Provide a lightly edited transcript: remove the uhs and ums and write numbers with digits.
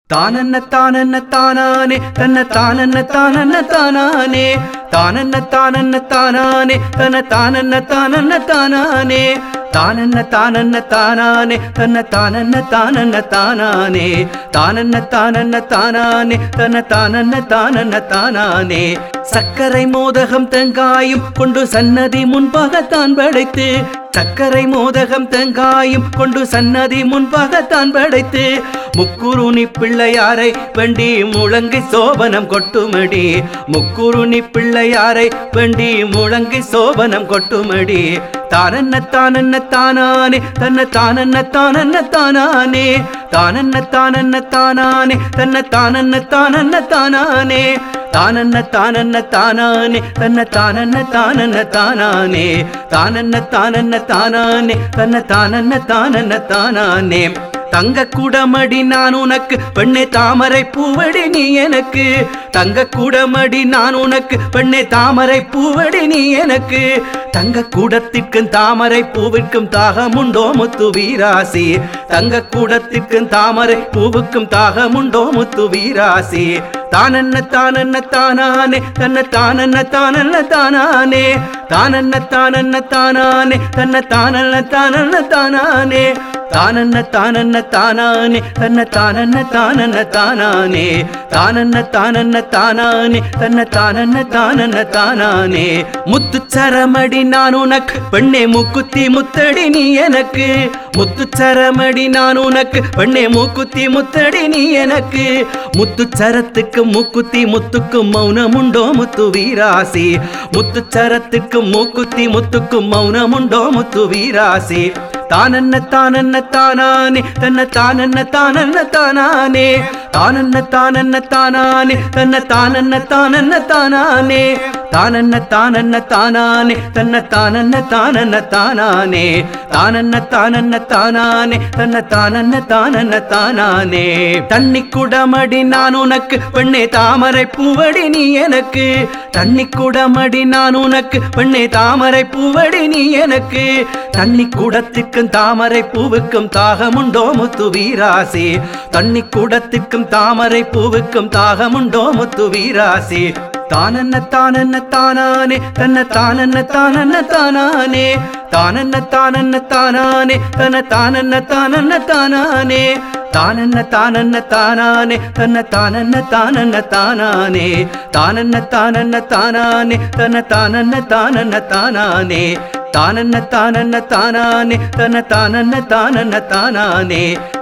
தானன்ன தானன்ன தானானே தன்ன தானன்ன தானன்ன தானானே தானன்ன தானன்ன தானானே தன்ன தானன்ன தானன்ன தானானே தானன்ன தானன்ன தானானே தன்ன தானன்ன தானன்ன தானானே தானன்ன தானன்ன தானானே தன்ன தானன்ன தானன்ன தானானே சக்கரை மோதகம் தேங்காயும் கொண்டு சன்னதி முன்பாகத்தான் படைத்து சக்கரை மோதகம் தேங்காயும் கொண்டு சன்னதி முன்பாகத்தான் படைத்து முக்குருணி பிள்ளையாரை வண்டி முழங்கி சோபனம் கொட்டுமடி முக்குருணி பிள்ளையாரை வண்டி முழங்கி சோபனம் கொட்டுமடி தானன்ன தானன்ன தானானே தன்ன தானன்ன தானன்ன தானானே தானன்ன தானன்ன தானானே தன்ன தானன்ன தானன்ன தானானே தானன்ன தானன்ன தானானே தன்ன தானன்ன தானன்ன தானானே தானன்ன தானன்ன தானானே தன்ன தானன்ன தானன்ன தானானே தங்க குடமடி நான் உனக்கு பெண்ணே தாமரை பூவடி நீ எனக்கு தங்க குடமடி நான் உனக்கு பெண்ணே தாமரை பூவடி நீ எனக்கு தங்க கூடத்திற்கும் தாமரை பூவிற்கும் தாகமுண்டோ முத்து வீராசி தங்க கூடத்திற்கும் தாமரை பூவுக்கும் தாகமுண்டோ முத்து வீராசி தானன்ன தானன்ன தானானே தன்ன தானன்ன தானன்ன தானானே தானன்ன தானன்ன தானானே தன்ன தானன்ன தானன்ன தானானே தானன்ன தானன்ன தானானே தன்ன தானன்ன தானன்ன தானானே தானன்ன தானன்ன தானானே தன்ன தானன்ன தானன்ன தானானே முத்துச்சரமடி நான் உனக்கு பெண்ணே மூக்குத்தி முத்தடி நீ எனக்கு முத்துச்சரமடி நான் உனக்கு பெண்ணே மூக்குத்தி முத்தடி நீ எனக்கு முத்துச்சரத்துக்கு மூக்குத்தி முத்துக்கும் மௌனமுண்டோ முத்து வீராசி முத்துச்சரத்துக்கு மூக்குத்தி முத்துக்கும் மௌனமுண்டோ முத்து வீராசி தானன்ன தானன்ன தானானே தன்ன தானன்ன தானன்ன தானானே தானன்ன தானன்ன தானானே தன்ன தானன்ன தானன்ன தானானே தானன்ன தானன்ன தானானே தன்ன தானன்ன தானன்ன தானானே தானன்ன தானன்ன தானானே தன்ன தானன்ன தானன்ன தானானே தண்ணி குடமடி நான் உனக்கு பெண்ணே தாமரை பூவடி நீ எனக்கு தண்ணி குடமடி நான் உனக்கு பெண்ணே தாமரை பூவடி நீ எனக்கு தண்ணி குடத்துக்கு தாமரை பூவுக்கும் தாகமுண்டோ முத்து வீராசி தண்ணி கூடத்திற்கும் தாமரை பூவுக்கும் தாகமுண்டோ முத்து வீராசி தானன்ன தானன்ன தானானே தன்ன தானன்ன தானன்ன தானானே தானன்ன தானன்ன தானானே தன்ன தானன்ன தானன்ன தானானே தானன்ன தானன்ன தானானே தன்ன தானன்ன தானன்ன தானானே தானன்ன தானன்ன தானானே தன்ன தானன்ன தானன்ன தானானே தானன்ன தானன்ன தானானே தன்ன தானன்ன தானன்ன தானானே